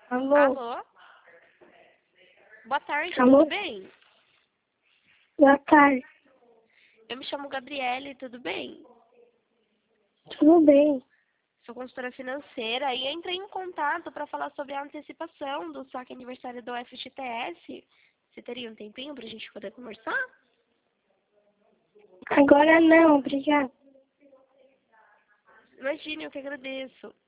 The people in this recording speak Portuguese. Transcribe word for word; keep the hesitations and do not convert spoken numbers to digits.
Alô? Alô? Boa tarde, Alô? tudo bem? Boa tarde. Eu me chamo Gabriele, tudo bem? Tudo bem? Sou consultora financeira e entrei em contato para falar sobre a antecipação do saque aniversário do F G T S. Você teria um tempinho para a gente poder conversar? Agora não, obrigada. Imagine, eu que agradeço.